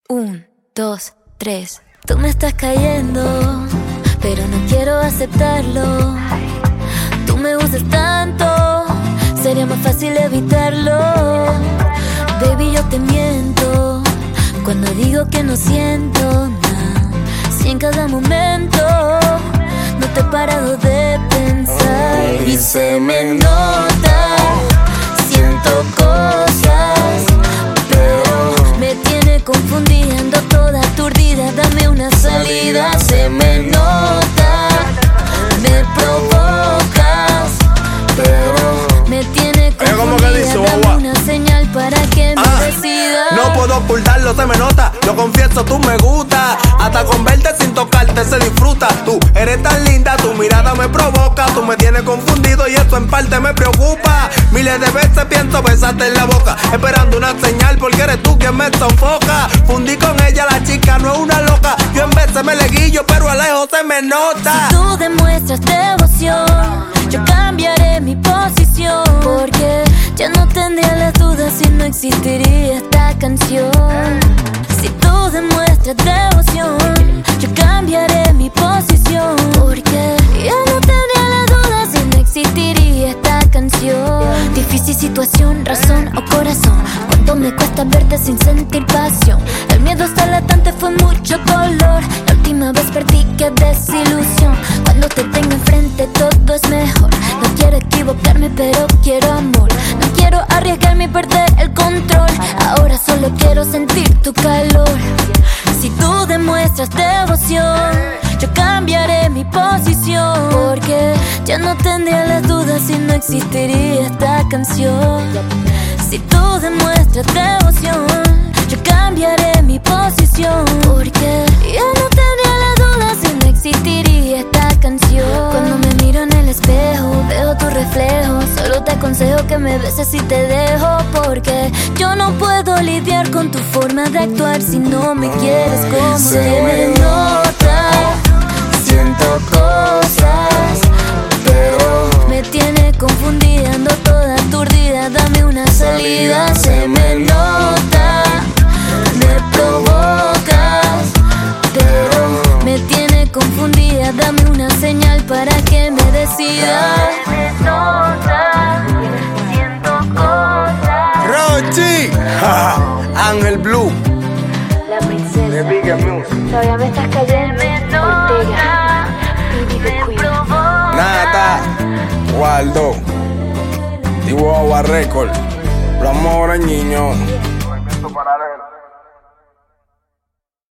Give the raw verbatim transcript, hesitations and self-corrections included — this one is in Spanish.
Un, dos, tres. Tú me estás cayendo, pero no quiero aceptarlo. Tú me gustas tanto, sería más fácil evitarlo. Baby, yo te miento cuando digo que no siento nada. Si en cada momento no te he parado de pensar. Y se me nota, siento cosas, pero me tiene confundiendo, toda aturdida. Dame una salida. Se me nota, me provocas, pero me tiene confundida. Dame una señal para que me ah, decida. No puedo ocultarlo, se me nota, lo confieso, tú me gusta. Hasta con verte sin tocarte se disfruta. Tú eres tan linda, tu mirada me provoca. Tú me tienes confundido y esto en parte me preocupa. Miles de veces pienso besarte en la boca, esperando una señal porque eres tú quien me sofoca. Fundí con ella, la chica no es una loca. Yo en veces me leguillo, pero a lejos se me nota. Si tú demuestras devoción, yo cambiaré mi posición, porque ya no tendría las dudas si no existiría esta canción. Si tú demuestras devoción, yo cambiaré mi posición, porque ya no tendría las dudas si no existiría esta canción. Difícil situación, razón o corazón, cuánto me cuesta verte sin sentir pasión. El miedo está latente, fue mucho dolor. La última vez perdí, qué desilusión. Cuando te tengo enfrente todo es mejor. No quiero equivocarme, pero quiero amor. No quiero arriesgarme y perder el control. Ahora solo quiero sentir tu calor. Si tú demuestras devoción, yo cambiaré mi posición, porque ya no tendría las dudas si no existiría esta canción. Si tú demuestras devoción, yo cambiaré mi posición, porque ya no tendría las dudas si no existiría esta canción. Cuando me miro en el espejo, veo tu reflejo. Solo te aconsejo que me beses y te dejo, porque yo no puedo lidiar con tu forma de actuar si no me quieres como se me nota. Siento cosas, pero me tiene confundida, ando toda aturdida. Dame una salida. Se me nota, me provocas, pero me tiene confundida. Dame una señal para que me decida. Se me nota, siento cosas. Rochi, Ángel Blue, la princesa de Big Music. Todavía me estás cayendo. Ortega, Baby the Queen. Nata, Waldo, Tihuahua Record, Los Amores Niños.